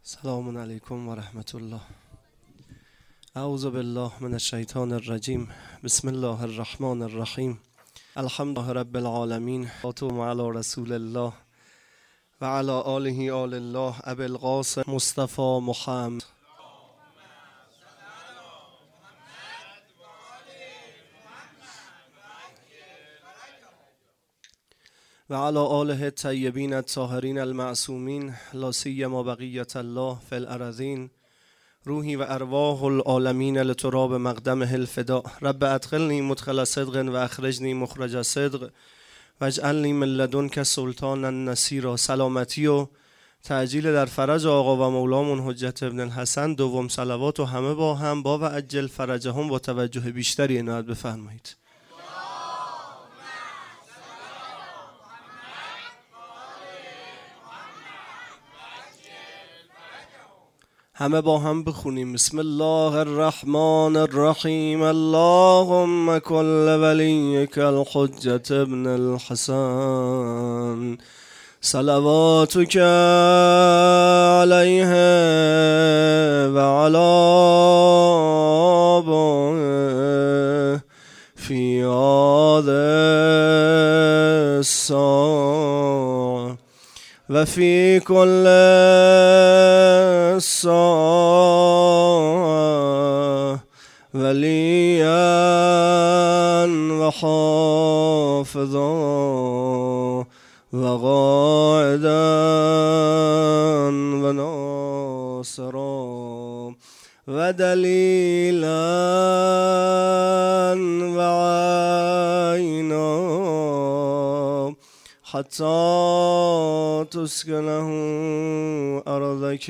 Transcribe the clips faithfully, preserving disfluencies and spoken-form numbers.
سلام علیکم و رحمت الله. اعوذ بالله من الشیطان الرجیم. بسم الله الرحمن الرحیم. الحمد لله رب العالمین. خاتم علی رسول الله و علی آله آل الله ابی القاسم مصطفی محمد. و علی آله الطیبین الطاهرین المعصومین لا سیما بقیة الله فی الارضین. روحی و ارواح العالمین لتراب مقدمه الفداء. رب ادخلنی مدخل صدق و اخرجنی مخرج صدق واجعلنی من لدنک سلطانا نصیرا. سلامتی و تعجیل در فرج آقا و مولامون حجت ابن الحسن. دوم صلوات و همه با هم با و عجل فرجهم با توجه بیشتری عنایت بفرمایید. همه با هم بخونیم. بسم الله الرحمن الرحیم. اللهم کل ولیک الحجة ابن الحسن صلواتک علیه و علی آبائه فی هذه الساعة و فی کل الساعة ولیا و حافظا و قائدا و ناصرا و دلیلا و عینا حتی تسکنه ارضک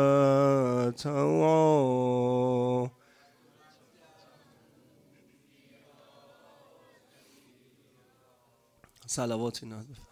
طوعا. صلوات اینا بفرمایید.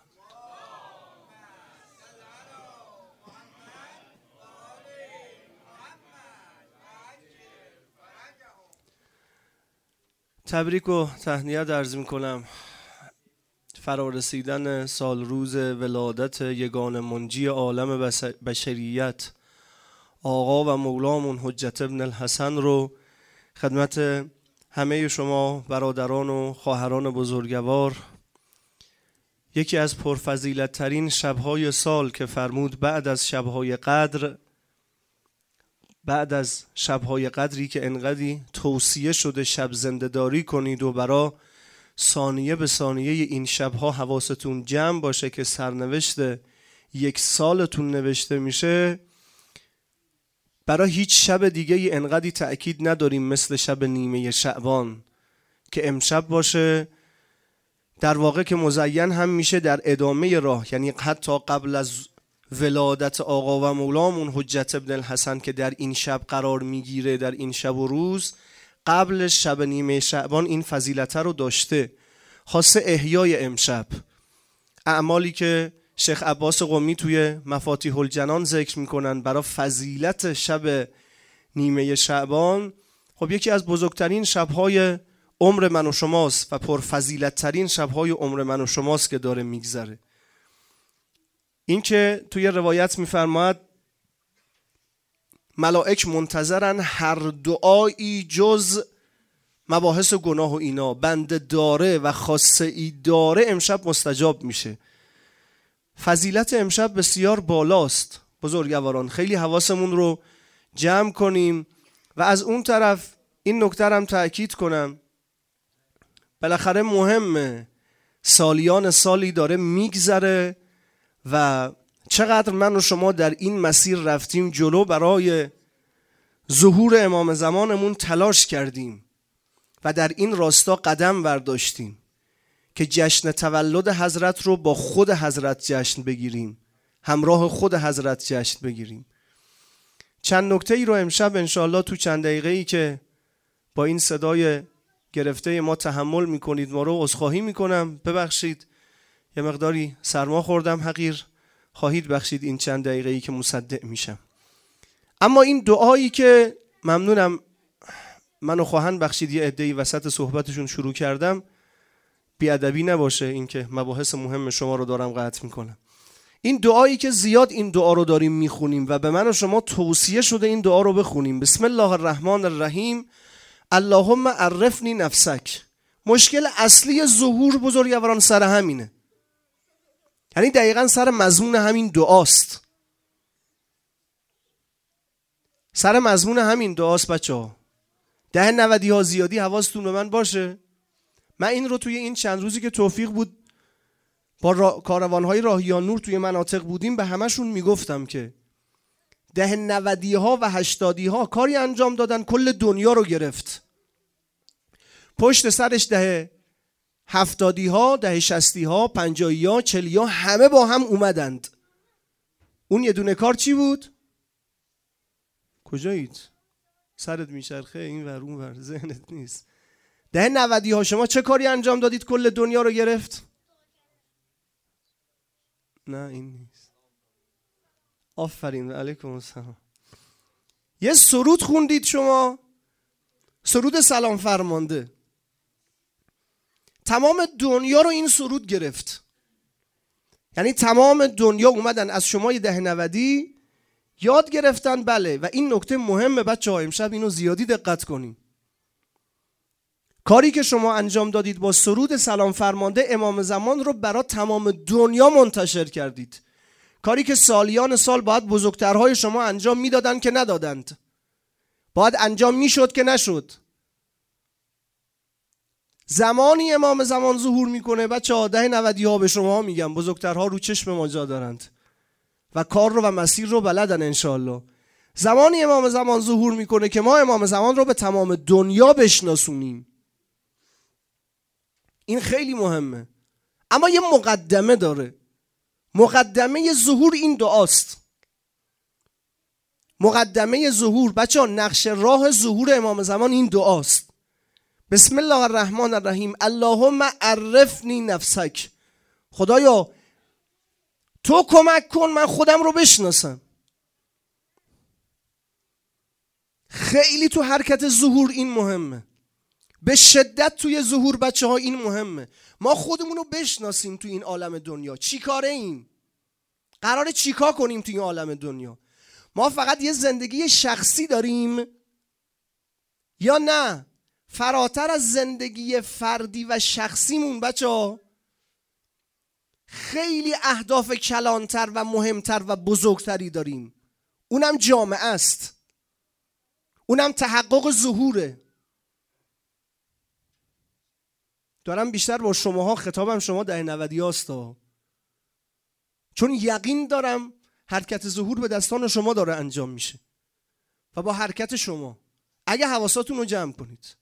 تبریک و تهنیت عرض می‌کنم فرارسیدن سال روز ولادت یگانه منجی عالم بشریت آقا و مولامون حجت ابن الحسن رو خدمت همه شما برادران و خواهران بزرگوار. یکی از پرفضیلت ترین شبهای سال که فرمود بعد از شبهای قدر، بعد از شبهای قدری که انقدری توصیه شده شب زنده‌داری کنید و برا ثانیه به ثانیه این شبها حواستون جمع باشه که سرنوشت یک سالتون نوشته میشه. برای هیچ شب دیگه ای انقدری تأکید نداریم مثل شب نیمه شعبان که امشب باشه، در واقع که مزین هم میشه در ادامه راه، یعنی حتی قبل از ولادت آقا و مولامون حجت ابن الحسن که در این شب قرار میگیره، در این شب و روز قبل شب نیمه شعبان این فضیلت رو داشته. خاصه احیای امشب، اعمالی که شیخ عباس قمی توی مفاتیح الجنان ذکر میکنن برای فضیلت شب نیمه شعبان، خب یکی از بزرگترین شبهای عمر من و شماست و پرفضیلت ترین شبهای عمر من و شماست که داره میگذره. این که توی روایت میفرماید ملائک منتظرن هر دعایی جز مباحث گناه و اینا بنده داره و خاصه ای داره امشب مستجاب میشه. فضیلت امشب بسیار بالاست بزرگواران، خیلی حواسمون رو جمع کنیم. و از اون طرف این نکته هم تأکید کنم، بالاخره مهمه سالیان سالی داره میگذره و چقدر من و شما در این مسیر رفتیم جلو، برای ظهور امام زمانمون تلاش کردیم و در این راستا قدم برداشتیم که جشن تولد حضرت رو با خود حضرت جشن بگیریم، همراه خود حضرت جشن بگیریم. چند نکته ای رو امشب انشاءالله تو چند دقیقه ای که با این صدای گرفته ما تحمل میکنید ما رو عذرخواهی میکنم، ببخشید یه مقداری سرما خوردم، حقیر خواهید بخشید این چند دقیقه ای که مصدق میشم. اما این دعایی که ممنونم منو خواهند بخشید یه عده‌ای وسط صحبتشون شروع کردم، بیادبی نباشه این که مباحث مهم شما رو دارم قطع میکنم. این دعایی که زیاد این دعا رو داریم میخونیم و به من و شما توصیه شده این دعا رو بخونیم. بسم الله الرحمن الرحیم. اللهم عرفنی نفسک. مشکل اصلی ظهور بزرگواران سر همینه، یعنی دقیقا سر مضمون همین دعاست. سر مضمون همین دعاست بچه ها. ده نودی ها زیادی حواستون به من باشه. من این رو توی این چند روزی که توفیق بود با را... کاروانهای راهیان نور توی مناطق بودیم به همشون میگفتم که ده نودی ها و هشتادی ها کاری انجام دادن کل دنیا رو گرفت. پشت سرش ده هفتادی ها، ده شستی ها، پنجایی ها، چلی ها همه با هم اومدند. اون یه دونه کار چی بود؟ کجایید؟ سرت میچرخه این ور اون ور، ذهنت نیست. ده نودی ها شما چه کاری انجام دادید کل دنیا رو گرفت؟ نه این نیست. آفرین، علیکم السلام. یه سرود خوندید شما، سرود سلام فرمانده. تمام دنیا رو این سرود گرفت. یعنی تمام دنیا اومدن از شما ده نودی یاد گرفتن. بله، و این نکته مهمه بچه ها، امشب اینو زیادی دقت کنیم. کاری که شما انجام دادید با سرود سلام فرمانده امام زمان رو برای تمام دنیا منتشر کردید. کاری که سالیان سال باید بزرگترهای شما انجام میدادن که ندادند، باید انجام میشد که نشد. زمانی امام زمان ظهور میکنه بچه ها، ده نودی ها به شما ها میگم، بزرگترها رو چشم ما جا دارند و کار رو و مسیر رو بلدن انشالله. زمانی امام زمان ظهور میکنه که ما امام زمان رو به تمام دنیا بشناسونیم. این خیلی مهمه. اما یه مقدمه داره. مقدمه ظهور این دعاست. مقدمه ظهور بچه ها، نقش راه ظهور امام زمان این دعاست. بسم الله الرحمن الرحیم. اللهم عرفنی نفسک. خدایا تو کمک کن من خودم رو بشناسم. خیلی تو حرکت ظهور این مهمه. به شدت توی ظهور بچه ها این مهمه. ما خودمون رو بشناسیم تو این عالم دنیا. چی کاره ایم؟ قراره چیکار کنیم تو این عالم دنیا؟ ما فقط یه زندگی شخصی داریم یا نه فراتر از زندگی فردی و شخصیمون بچه ها خیلی اهداف کلانتر و مهمتر و بزرگتری داریم؟ اونم جامعه است، اونم تحقق ظهوره. دارم بیشتر با شماها، خطابم شما ده نودی هاستا، چون یقین دارم حرکت ظهور به دستان شما داره انجام میشه و با حرکت شما اگه حواساتون رو جمع کنید.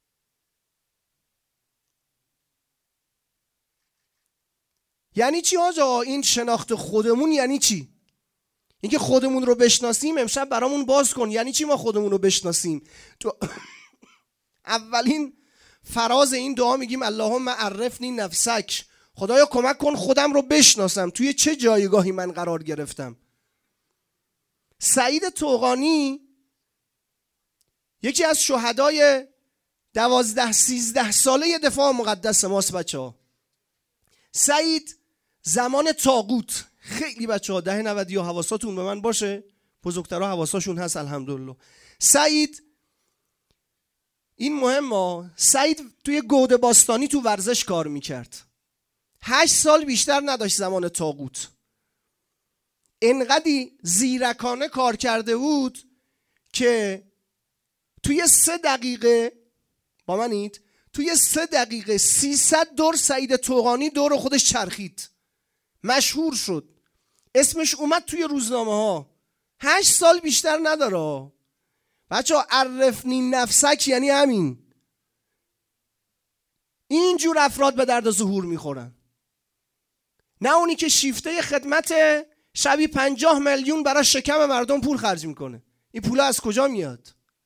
یعنی چی آجا این شناخت خودمون؟ یعنی چی؟ اینکه خودمون رو بشناسیم. امشب برامون باز کن یعنی چی ما خودمون رو بشناسیم. تو اولین فراز این دعا میگیم اللهم عرفنی نفسک. خدایا کمک کن خودم رو بشناسم، توی چه جایگاهی من قرار گرفتم. سعید طوقانی یکی از شهدای دوازده سیزده ساله دفاع مقدس ماست بچه ها. سعید زمان طاغوت، خیلی بچه ها ده نودی ها حواساتون به من باشه، بزرگترها حواساشون هست الحمدلله. سعید این مهمه، سعید توی گوده باستانی تو ورزش کار میکرد. هشت سال بیشتر نداشت زمان طاغوت. انقدی زیرکانه کار کرده بود که توی سه دقیقه با منید توی سه دقیقه سیصد دور سعید طوقانی دور خودش چرخید، مشهور شد، اسمش اومد توی روزنامه ها. هشت سال بیشتر نداره. بچه ها عرفنی نفسک یعنی همین. اینجور افراد به درد ظهور میخورن، نه اونی که شیفته خدمت شبی پنجاه میلیون برای شکم مردم پول خرج میکنه. این پول از کجا میاد؟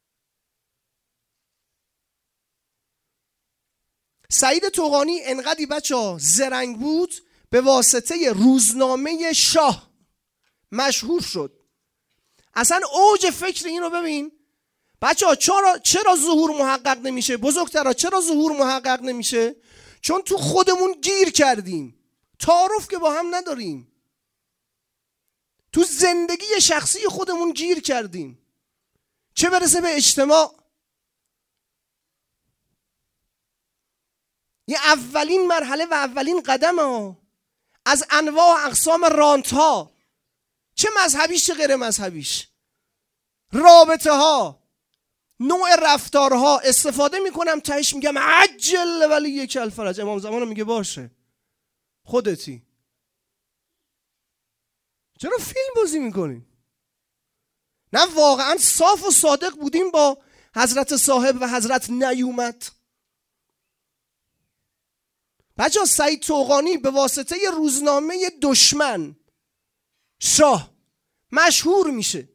سعید طوقانی انقدی بچه ها زرنگ بود، به واسطه روزنامه شاه مشهور شد. اصلا اوج فکر اینو ببین بچه ها، چرا, چرا ظهور محقق نمیشه؟ بزرگترها چرا ظهور محقق نمیشه؟ چون تو خودمون گیر کردیم، تعارف که با هم نداریم. تو زندگی شخصی خودمون گیر کردیم، چه برسه به اجتماع. یه اولین مرحله و اولین قدم ها از انواع و اقسام رانت ها، چه مذهبیش چه غیر مذهبیش، رابطه ها، نوع رفتارها استفاده میکنم، تهش میگم عجل ولی یک الفرج. امام زمان میگه باشه خودتی، چرا فیلم بازی میکنیم؟ نه واقعا صاف و صادق بودیم با حضرت صاحب و حضرت نیومد. بچه ها سعید طوقانی به واسطه روزنامه دشمن شاه مشهور میشه.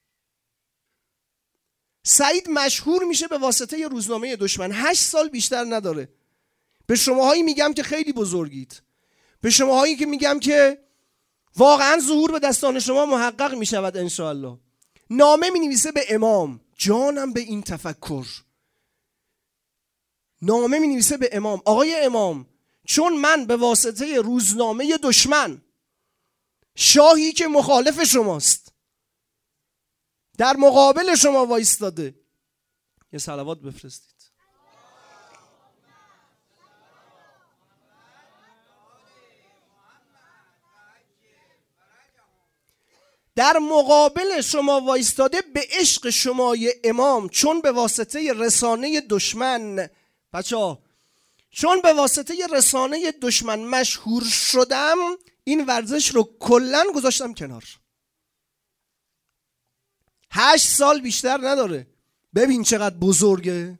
سعید مشهور میشه به واسطه روزنامه دشمن. هشت سال بیشتر نداره. به شماهایی میگم که خیلی بزرگید، به شماهایی که میگم که واقعا ظهور به دستان شما محقق میشود انشاءالله. نامه مینویسه به امام، جانم به این تفکر. نامه مینویسه به امام، آقای امام چون من به واسطه روزنامه دشمن، شاهی که مخالف شماست در مقابل شما وایستاده، یه صلوات بفرستید. در مقابل شما وایستاده به عشق شمای امام، چون به واسطه رسانه دشمن، بچه ها چون به واسطه رسانه دشمن مشهور شدم، این ورزش رو کلن گذاشتم کنار. هشت سال بیشتر نداره. ببین چقدر بزرگه.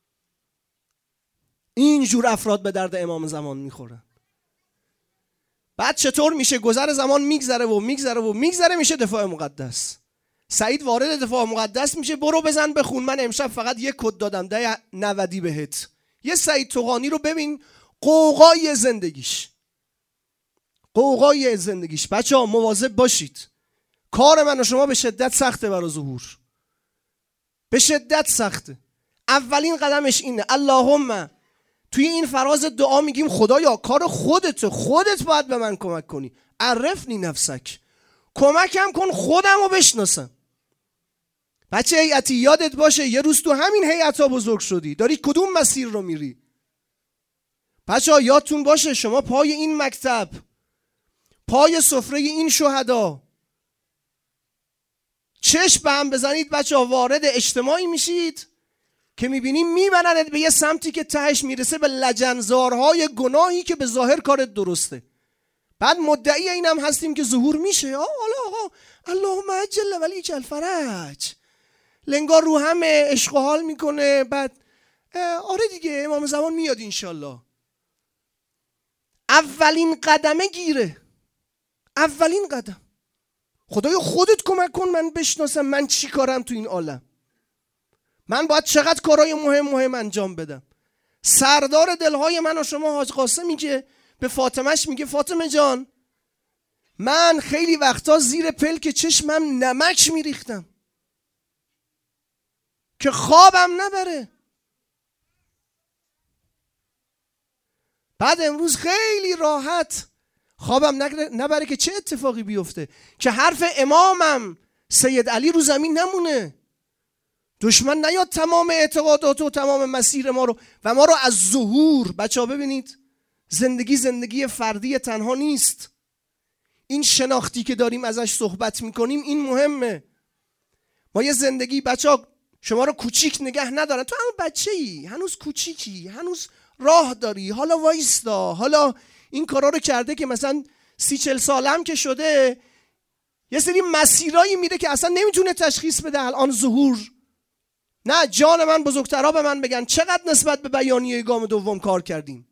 اینجور افراد به درد امام زمان میخورن. بعد چطور میشه؟ گذر زمان میگذره و میگذره و میگذره، میشه دفاع مقدس. سعید وارد دفاع مقدس میشه، برو بزن بخون، من امشب فقط یک کد دادم ده نودی بهت. یه سعید طوقانی رو ببین، قوقای زندگیش، قوقای زندگیش. بچه ها مواظب باشید، کار من و شما به شدت سخته برای ظهور، به شدت سخته. اولین قدمش اینه، اللهم توی این فراز دعا میگیم خدایا کار خودت، خودت باید به من کمک کنی، عرفنی نفسک، کمکم کن خودم رو بشناسم. بچه هیئتی یادت باشه یه روز تو همین هیئت ها بزرگ شدی، داری کدوم مسیر رو میری؟ بچه ها یادتون باشه شما پای این مکتب، پای سفره این شهدا چشم به هم بزنید بچه ها، وارد اجتماعی میشید که میبینیم میبرند به یه سمتی که تهش میرسه به لجنزارهای گناهی که به ظاهر کارت درسته. بعد مدعی این هم هستیم که ظهور میشه، آه حالا آقا اللهم عجل ولیک الفرج، لنگار رو همه عشق و حال میکنه. بعد آره دیگه امام زمان میاد انشالله. اولین قدمه گیره، اولین قدم. خدایا خودت کمک کن من بشناسم من چی کارم تو این عالم، من باید چقدر کارهای مهم مهم انجام بدم. سردار دلهای من و شما حاج قاسمی که به فاطمهش میگه فاطمه جان من خیلی وقتا زیر پلک چشمم نمک میریختم که خوابم نبره. بعد امروز خیلی راحت خوابم نبره که چه اتفاقی بیفته؟ که حرف امامم سید علی رو زمین نمونه، دشمن نیاد تمام اعتقادات و تمام مسیر ما رو و ما رو از ظهور. بچه ها ببینید زندگی زندگی فردی تنها نیست. این شناختی که داریم ازش صحبت میکنیم این مهمه. ما یه زندگی، بچه ها شما رو کوچیک نگه ندارن، تو هم بچه ای، هنوز کوچیکی، هنوز راه داری، حالا وایستا، حالا این کارا رو کرده که مثلا سی چل سالم که شده یه سری مسیرایی میره که اصلا نمیتونه تشخیص بده الان ظهور. نه جان من بزرگترها به من بگن چقدر نسبت به بیانیه گام دوم کار کردیم.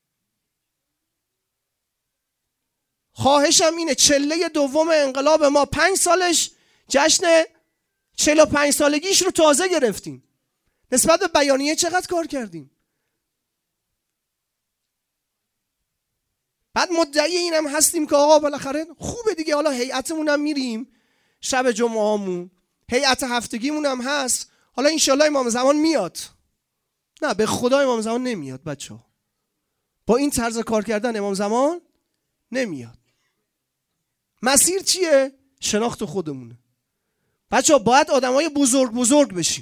خواهشم اینه چله دوم انقلاب ما پنج سالش جشن چهل و پنج سالگیش رو تازه گرفتیم، نسبت به بیانیه چقدر کار کردیم. بعد مدعی اینم هستیم که آقا بالاخره خوبه دیگه، حالا هیئتمون هم میریم شب جمعه هامون، هیئت هفتگیمون هم هست، حالا انشالله امام زمان میاد. نه به خدا امام زمان نمیاد بچه ها، با این طرز کار کردن امام زمان نمیاد. مسیر چیه؟ شناخت خودمونه. بچه ها باید آدم های بزرگ بزرگ بشیم،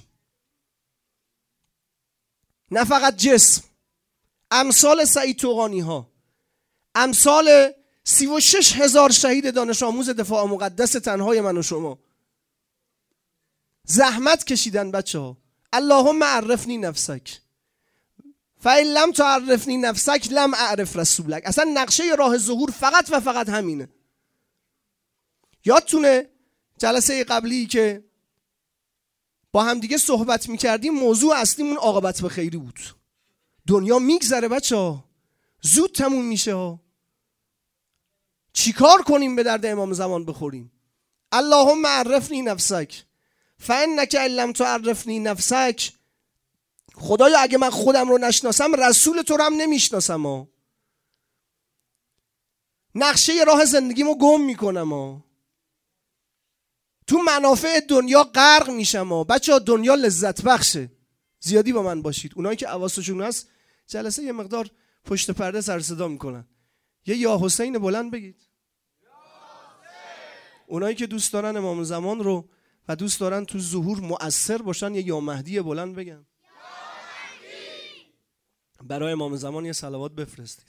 نه فقط جسم. امثال سعید طوقانی ها، امثال سی و شش هزار شهید دانش آموز دفاع مقدس تنهای من و شما زحمت کشیدن. بچه ها اللهم عرفنی نفسک فإن لم تعرفنی نفسک لم اعرف رسولک. اصلا نقشه راه ظهور فقط و فقط همینه. یادتونه جلسه قبلی که با هم دیگه صحبت میکردیم موضوع اصلیمون عاقبت به خیری بود. دنیا میگذره بچه ها، زود تموم میشه ها. چیکار کنیم به درد امام زمان بخوریم؟ اللهم عرفنی نفسک فانک ان لم تعرفنی نفسک. خدایا اگه من خودم رو نشناسم رسول تو رو هم نمیشناسم ها. نقشه راه زندگیمو گم میکنم ها. تو منافع دنیا غرق میشم ها. بچه ها دنیا لذت بخشه. زیادی با من باشید. اونایی که حواسشون هست جلسه یه مقدار پشت پرده سر صدا میکنن. یه یا حسین بلند بگید. اونایی که دوست دارن امام زمان رو و دوست دارن تو ظهور مؤثر باشن یه یا مهدی بلند بگن. برای امام زمان یه صلوات بفرستید.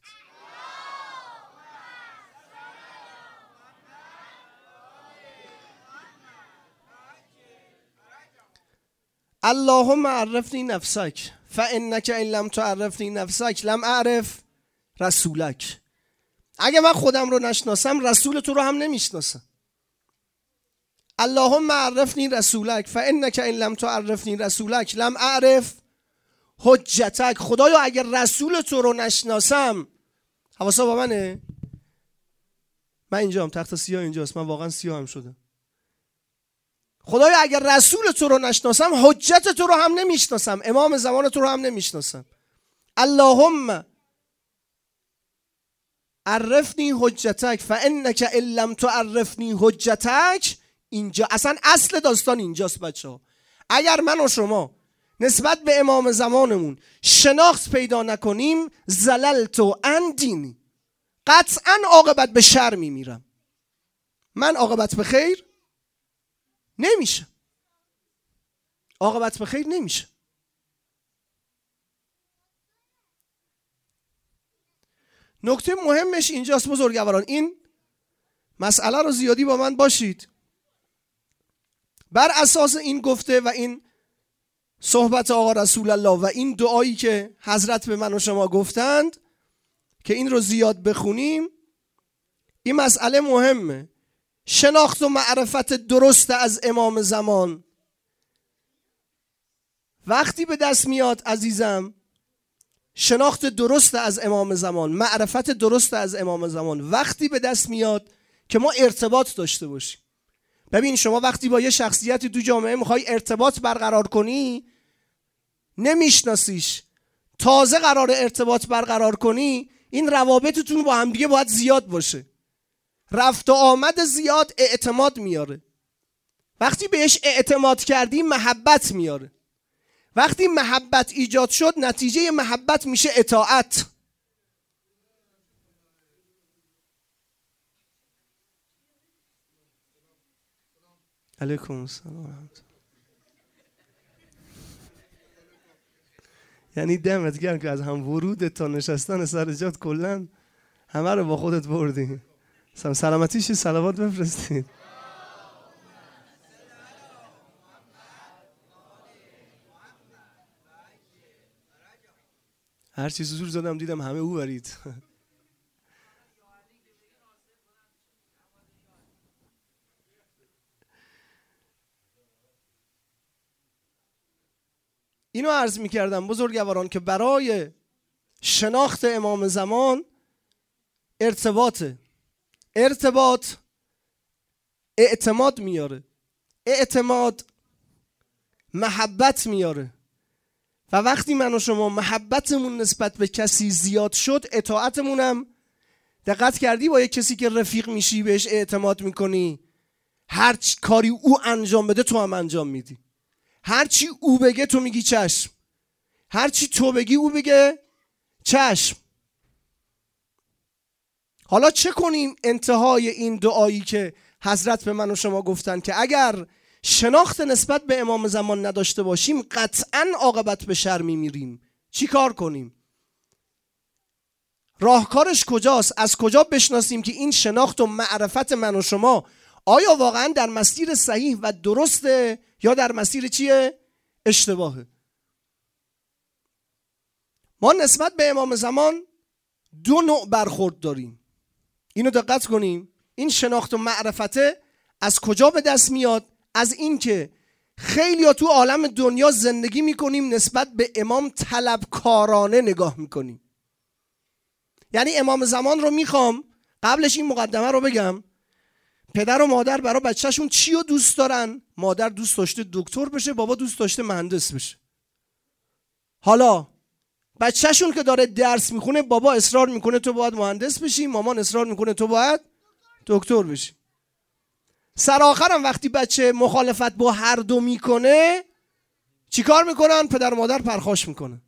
اللهم عرفنی نفسک فانک ان لم تعرفنی نفسک لم اعرف رسولک. اگه من خودم رو نشناسم رسول تو رو هم نمیشناسم. اللهم عرفنی رسولک فانک ان لم تعرفنی رسولک لم اعرف حجتک. خدایا اگر رسول تو رو نشناسم، حواسا با منه، من اینجام، تخت سیاه اینجاست، من واقعا سیاه هم شدم. خدایا اگر رسول تو رو نشناسم حجت تو رو هم نمیشناسم، امام زمان تو رو هم نمیشناسم. اللهم عرفنی حجتک فانک ان لم تعرفنی حجتک. اینجا اصلا اصل داستان اینجاست بچه ها. اگر من و شما نسبت به امام زمانمون شناخت پیدا نکنیم زللت عن دینی، قطعا عاقبت به شر میمیرم. من عاقبت به خیر نمیشه. عاقبت به خیر نمیشه. نکته مهمش اینجاست بزرگواران. این مسئله رو زیادی با من باشید. بر اساس این گفته و این صحبت آقا رسول الله و این دعایی که حضرت به من و شما گفتند که این رو زیاد بخونیم، این مسئله مهمه. شناخت و معرفت درست از امام زمان وقتی به دست میاد عزیزم، شناخت درست از امام زمان، معرفت درست از امام زمان وقتی به دست میاد که ما ارتباط داشته باشیم. ببین شما وقتی با یه شخصیتی تو جامعه میخوای ارتباط برقرار کنی، نمیشناسیش، تازه قرار ارتباط برقرار کنی، این روابطتون با هم دیگه باید زیاد باشه. رفت و آمد زیاد اعتماد میاره. وقتی بهش اعتماد کردی محبت میاره. وقتی محبت ایجاد شد نتیجه محبت میشه اطاعت. علیکم السلام. یعنی دمت گرم که از هم ورود تا نشستن سر جات کلن همه رو با خودت بردی. سلامتیشی صلوات بفرستید. هر چیز زور زدم دیدم همه او برید. اینو عرض میکردم بزرگواران که برای شناخت امام زمان ارتباطه. ارتباط اعتماد میاره. اعتماد محبت میاره. و وقتی من و شما محبتمون نسبت به کسی زیاد شد، اطاعتمونم، دقت کردی با یک کسی که رفیق میشی بهش اعتماد میکنی، هر کاری او انجام بده تو هم انجام میدی. هر چی او بگه تو میگی چشم. هر چی تو بگی او بگه چشم. حالا چه کنیم انتهای این دعایی که حضرت به من و شما گفتن که اگر شناخت نسبت به امام زمان نداشته باشیم قطعاً عاقبت به شر میمیریم. چی کار کنیم؟ راهکارش کجاست؟ از کجا بشناسیم که این شناخت و معرفت من و شما آیا واقعاً در مسیر صحیح و درسته یا در مسیر چیه؟ اشتباهه. ما نسبت به امام زمان دو نوع برخورد داریم. اینو دقت کنیم. این شناخت و معرفته از کجا به دست میاد؟ از این که خیلی ها تو عالم دنیا زندگی میکنیم نسبت به امام طلبکارانه نگاه میکنیم. یعنی امام زمان رو میخوام، قبلش این مقدمه رو بگم، پدر و مادر برای بچهشون چی رو دوست دارن؟ مادر دوست داشته دکتر بشه، بابا دوست داشته مهندس بشه. حالا بچهشون که داره درس میخونه، بابا اصرار میکنه تو باید مهندس بشی، مامان اصرار میکنه تو باید دکتر بشی. سر آخرم وقتی بچه مخالفت با هر دو میکنه چیکار میکنن؟ پدر و مادر پرخاش میکنن.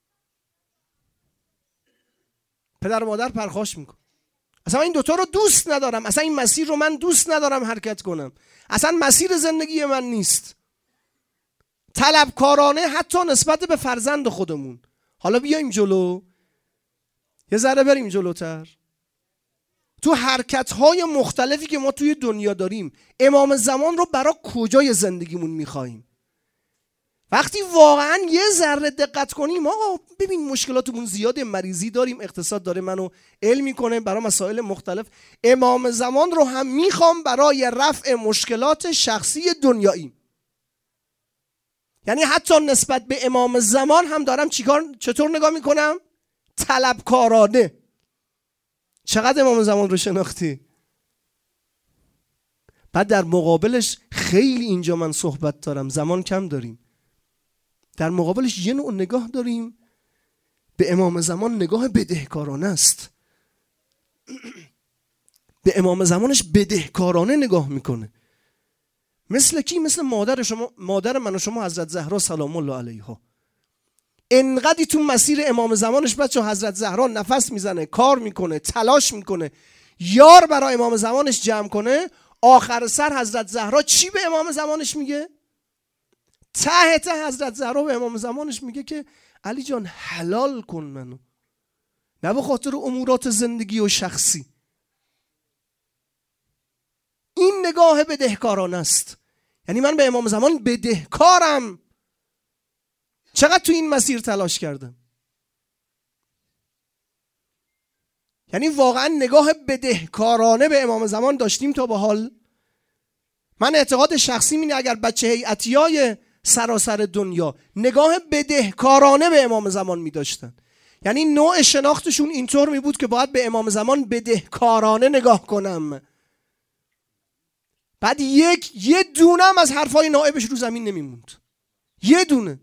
پدر و مادر پرخاش میکنن. اصلا این دوتا رو دوست ندارم، اصلا این مسیر رو من دوست ندارم حرکت کنم، اصلا مسیر زندگی من نیست. طلبکارانه حتی نسبت به فرزند خودمون. حالا بیایم جلو، یه ذره بریم جلوتر. تو حرکت‌های مختلفی که ما توی دنیا داریم امام زمان رو برای کجای زندگیمون میخواییم؟ وقتی واقعا یه ذره دقت کنیم، آقا ببین مشکلاتمون زیاده، مریضی داریم، اقتصاد داره منو علم میکنه برای مسائل مختلف. امام زمان رو هم میخوام برای رفع مشکلات شخصی دنیایی. یعنی حتی نسبت به امام زمان هم دارم چیکار چطور نگاه میکنم؟ طلبکارانه. چقدر امام زمان رو شناختی؟ بعد در مقابلش خیلی اینجا من صحبت دارم، زمان کم داریم. در مقابلش یه نوع نگاه داریم به امام زمان، نگاه بدهکارانه است. به امام زمانش بدهکارانه نگاه میکنه. مثل کی؟ مثل مادر شما، مادر من و شما حضرت زهرا سلام الله علیها. انقدی تو مسیر امام زمانش بچه حضرت زهرا نفس میزنه، کار میکنه، تلاش میکنه، یار برای امام زمانش جمع کنه. آخر سر حضرت زهرا چی به امام زمانش میگه؟ ته ته حضرت زهرا به امام زمانش میگه که علی جان حلال کن منو، نه به خاطر امورات زندگی و شخصی. این نگاه بدهکارانه است. یعنی من به امام زمان بدهکارم. چقدر تو این مسیر تلاش کردم. یعنی واقعا نگاه بدهکارانه به امام زمان داشتیم تا به حال. من اعتقاد شخصی اینه اگر بچه هیئتیای سراسر دنیا نگاه بدهکارانه به امام زمان می داشتن، یعنی نوع شناختشون اینطور می بود که باید به امام زمان بدهکارانه نگاه کنم، بعد یک یه دونم از حرفای نائبش رو زمین نمیموند. یه دونه.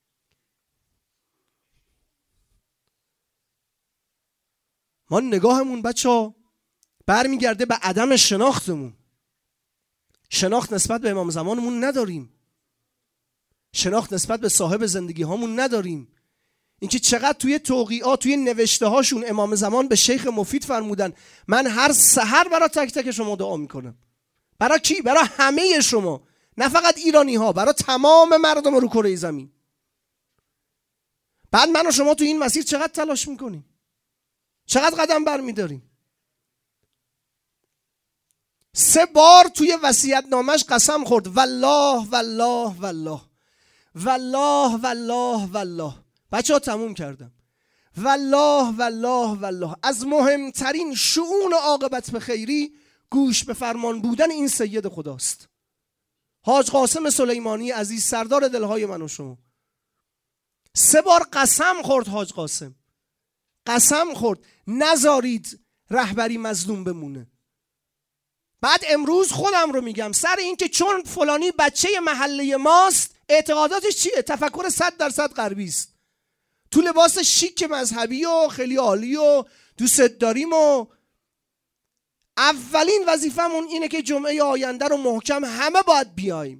ما نگاهمون بچه ها برمیگرده به عدم شناختمون. شناخت نسبت به امام زمانمون نداریم. شناخت نسبت به صاحب زندگی هامون نداریم. اینکه چقدر توی توقیعات، توی نوشته هاشون امام زمان به شیخ مفید فرمودن من هر سحر برای تک تک شما دعا میکنم. برای کی؟ برای همه شما، نه فقط ایرانی ها، برای تمام مردم رو کره زمین. بعد من و شما تو این مسیر چقدر تلاش میکنیم، چقدر قدم برمیداریم. سه بار توی وصیت‌نامش قسم خورد والله والله والله والله والله والله. بچه ها تموم کردم. والله والله والله. از مهمترین شؤون عاقبت به خیری گوش به فرمان بودن این سید خداست. حاج قاسم سلیمانی عزیز، سردار دلهای من و شما. سه بار قسم خورد حاج قاسم. قسم خورد نذارید رهبری مظلوم بمونه. بعد امروز خودم رو میگم سر این که چون فلانی بچه محله ماست اعتقاداتش چیه؟ تفکر صد درصد غربی است. تو لباس شیک مذهبی و خیلی عالی و دوست داریم و اولین وظیفمون اینه که جمعه آینده رو محکم همه باید بیایم.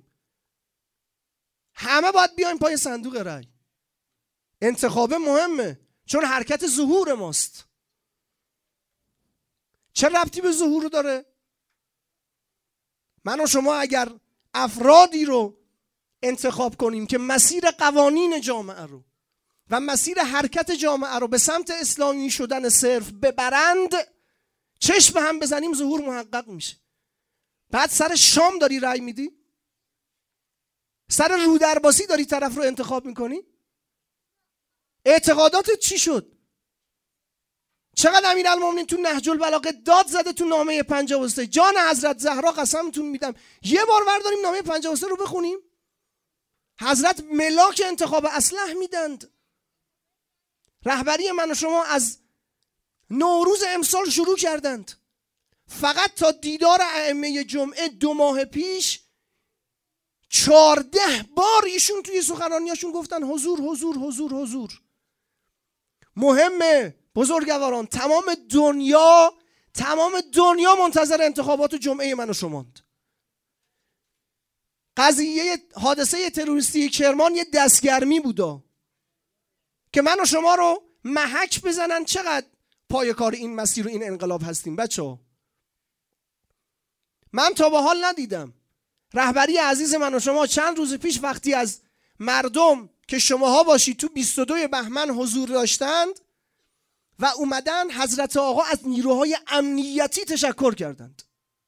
همه باید بیایم پای صندوق رای. انتخاب مهمه چون حرکت ظهور ماست. چه ربطی به ظهور داره؟ من و شما اگر افرادی رو انتخاب کنیم که مسیر قوانین جامعه رو و مسیر حرکت جامعه رو به سمت اسلامی شدن صرف ببرند، چشم به هم بزنیم ظهور محقق میشه. بعد سر شام داری رأی میدی؟ سر رودرباسی داری طرف رو انتخاب میکنی؟ اعتقاداتت چی شد؟ چقدر امیرالمومنین تو نهج البلاغه داد زده تو نامه پنجاه و سه. جان حضرت زهرا قسمتون میدم یه بار برداریم نامه پنجاه و سه رو بخونیم. حضرت ملاک انتخاب اصلح میدند. رهبری من و شما از نوروز امسال شروع کردند. فقط تا دیدار ائمه جمعه دو ماه پیش چهارده بار ایشون توی سخنرانیاشون گفتن حضور حضور حضور حضور. مهمه بزرگواران، تمام دنیا تمام دنیا منتظر انتخابات جمعه من و شماند. قضیه حادثه تروریستی کرمان یه دستگرمی بودا که من و شما رو محک بزنن چقدر پای کار این مسیر و این انقلاب هستیم. بچه ها من تا به حال ندیدم رهبری عزیز من و شما چند روز پیش وقتی از مردم که شماها باشید تو بیست و دو بهمن حضور داشتند و اومدن حضرت آقا از نیروهای امنیتی تشکر کردند.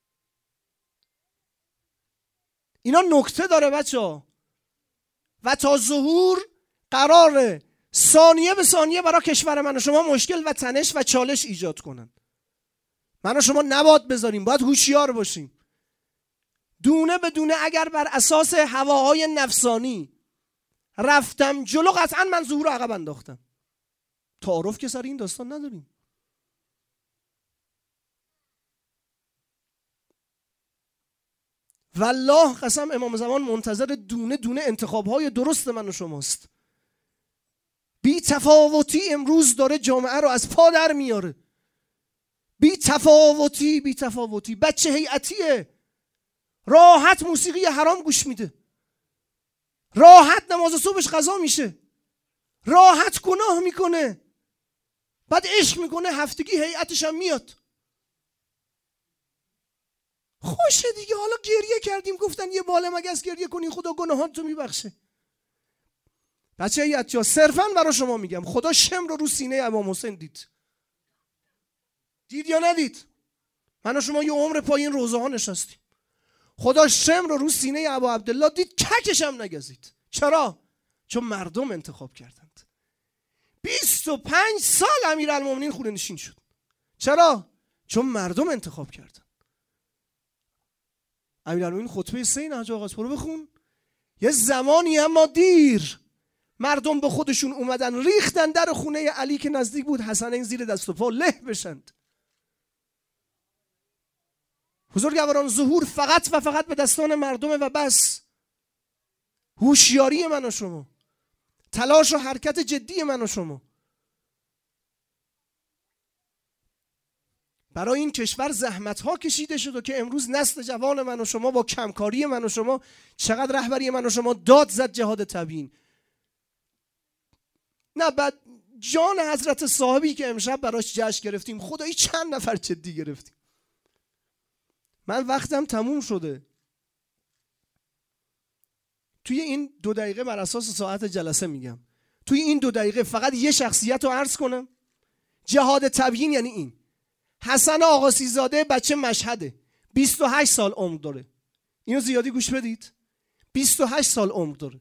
اینا نکته داره بچه ها. و تا ظهور قراره ثانیه به ثانیه برای کشور من و شما مشکل و تنش و چالش ایجاد کنن. من و شما نباید بذاریم، باید هوشیار باشیم. دونه به دونه اگر بر اساس هواهای نفسانی رفتم جلو، قطعا من ظهور عقب انداختم. تعارف که سر این داستان نداریم. والله قسم امام زمان منتظر دونه دونه انتخابهای درست من و شماست. بی تفاوتی امروز داره جامعه رو از پا در میاره. بی تفاوتی بی تفاوتی بچه هیئتیه، راحت موسیقی حرام گوش میده، راحت نماز صبحش قضا میشه، راحت گناه میکنه، بعد عشق میکنه، هفتگی هیئتش هم میاد. خوشه دیگه. حالا گریه کردیم، گفتن یه باله مگس گریه کنی خدا گناهاتو میبخشه. بچه هیئتیا صرفا برای شما میگم، خدا شم رو رو سینه امام حسین دید. دید یا ندید؟ من و شما یه عمر پای این روزه ها نشستیم. خدا شم رو رو سینه ابا عبدالله دید، ککش هم نگزید. چرا؟ چون مردم انتخاب کردند. بیست و پنج سال امیرالمومنین خونه نشین شد. چرا؟ چون مردم انتخاب کردند. امیرالمومنین خطبه سه نهج آغاز برو بخون. یه زمانی اما دیر مردم به خودشون اومدن ریختن در خونه علی که نزدیک بود حسنین زیر دست و پا له بشند. بزرگواران ظهور فقط و فقط به دستان مردمه و بس. هوشیاری من و شما، تلاش و حرکت جدی من و شما برای این کشور زحمت ها کشیده شد و که امروز نسل جوان من و شما با کمکاری من و شما چقدر رهبری من و شما داد زد جهاد تبیین. نه بعد جان حضرت صاحبی که امشب براش جشن گرفتیم، خدایی چند نفر جدی گرفتیم. من وقتم تموم شده. توی این دو دقیقه بر اساس ساعت جلسه میگم، توی این دو دقیقه فقط یه شخصیت رو عرض کنم. جهاد تبیین یعنی این: حسن آقاسی زاده بچه مشهده، بیست و هشت سال عمر داره. اینو زیادی گوش بدید. بیست و هشت سال عمر داره.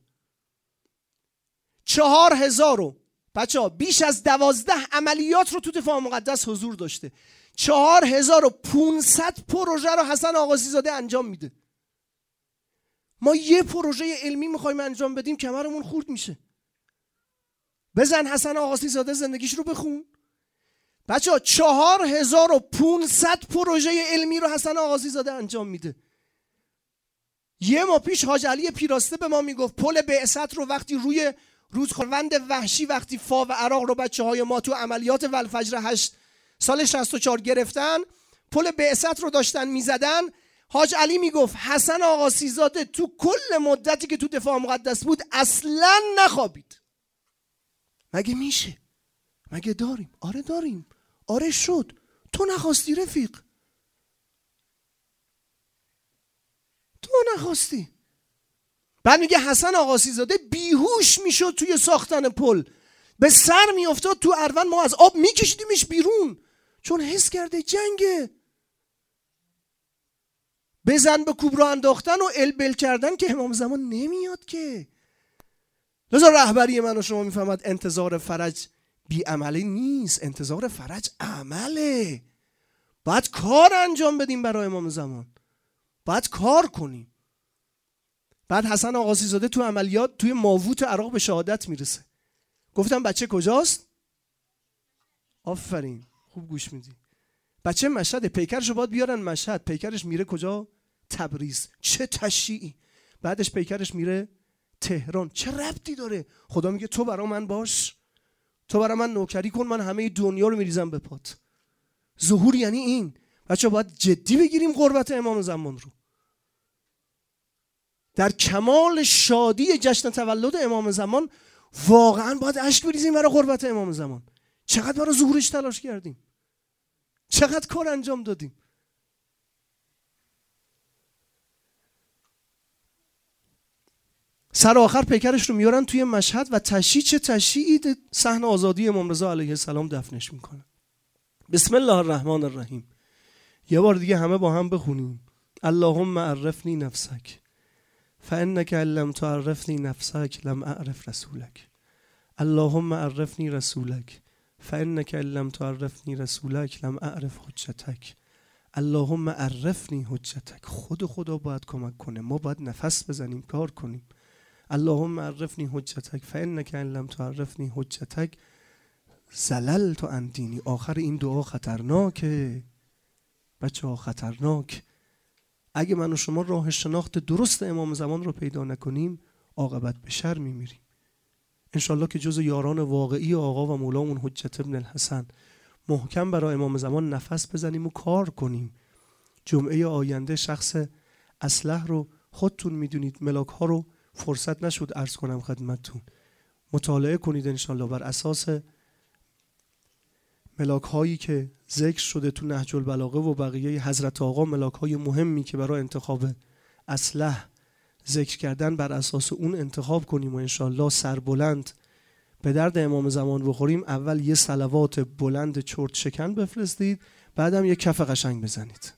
چهار هزار رو بچه ها بیش از دوازده عملیات رو تو دفاع مقدس حضور داشته. چهار هزار و پونصد پروژه رو حسن آقاسی زاده انجام میده. ما یه پروژه علمی میخوایم انجام بدیم کمرمون خورد میشه. بزن حسن آقاسی زاده زندگیش رو بخون. بچه ها چهار هزار و پونصد پروژه علمی رو حسن آقاسی زاده انجام میده. یه ماه پیش حاج علی پیراسته به ما میگفت پل بعثت رو وقتی روی رودخوند وحشی وقتی فا و عراق رو بچه های ما تو عملیات والفجر هشت سال شصت و چهار گرفتن، پل بعثت رو داشتن میزدن، حاج علی میگفت حسن آقاسی زاده تو کل مدتی که تو دفاع مقدس بود اصلا نخوابید. مگه میشه؟ مگه داریم؟ آره داریم. آره شد. تو نخواستی رفیق. تو نخواستی. بعد میگه حسن آقاسی زاده بیهوش میشد توی ساختن پل، به سر میافتاد تو اروند، ما از آب میکشیدیمش بیرون چون حس کرده جنگه. بزن به کوب را انداختن و البل کردن که امام زمان نمیاد که. لذا رهبری من و شما میفهمد انتظار فرج بی عملی نیست، انتظار فرج عمله. باید کار انجام بدیم برای امام زمان، باید کار کنیم. بعد حسن آقاسی زاده تو عملیات توی ماووت عراق به شهادت میرسه. گفتم بچه کجاست؟ آفرین، خوب گوش میدی. بچه مشهد، پیکرشو باید بیارن مشهد. پیکرش میره کجا؟ تبریز. چه تشییعی. بعدش پیکرش میره تهران. چه ربطی داره؟ خدا میگه تو برا من باش، تو برا من نوکری کن، من همه دنیا رو میریزم به پات. ظهور یعنی این. بچه باید جدی بگیریم قربت امام زمان رو. در کمال شادی جشن تولد امام زمان واقعا باید اشک بریزیم برای قربت امام زمان. چقدر برای ظهورش تلاش کردیم، چقدر کار انجام دادیم. سر آخر پیکرش رو میارن توی مشهد و تشییع، چه تشییعی، صحن آزادی امام رضا علیه السلام دفنش میکنن. بسم الله الرحمن الرحیم. یه بار دیگه همه با هم بخونیم. اللهم عرفنی نفسک فانک ان لم تعرفنی نفسک لم اعرف رسولک. اللهم عرفنی رسولک فانک ان لم تعرفنی رسولک لم اعرف حجتک. اللهم عرفنی حجتک. خود خدا باید کمک کنه، ما باید نفس بزنیم، کار کنیم. اللهم عرفنی حجتک فانک ان لم تعرفنی حجتک زللت عن دینی. آخر این دعا خطرناکه بچه ها، خطرناک. اگه من و شما راه شناخت درست امام زمان رو پیدا نکنیم عاقبت به شر میمیریم. انشالله که جز یاران واقعی آقا و مولامون حجت ابن الحسن محکم برای امام زمان نفس بزنیم و کار کنیم. جمعه آینده شخص اصلح رو خودتون میدونید، ملاک ها رو فرصت نشد عرض کنم خدمتتون. مطالعه کنید انشالله بر اساس ملاک هایی که ذکر شده تو نهج البلاغه و بقیه حضرت آقا، ملاک های مهمی که برای انتخاب اصلح ذکر کردن، بر اساس اون انتخاب کنیم و انشالله سربلند به درد امام زمان بخوریم. اول یه صلوات بلند چرت شکن بفرستید، بعدم یه کف قشنگ بزنید.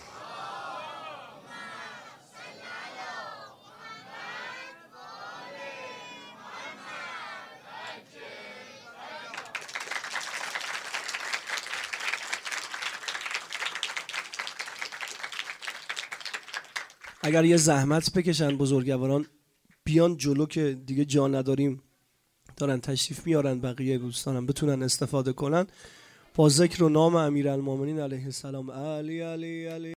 اگر یه زحمت بکشن بزرگواران بیان جلو که دیگه جا نداریم، دارن تشریف میارن، بقیه دوستانم بتونن استفاده کنن، با ذکر و نام امیرالمومنین علیه السلام. علی علی علی